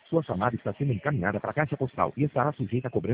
Sua chamada está sendo encaminhada para a caixa postal e estará sujeita a cobrança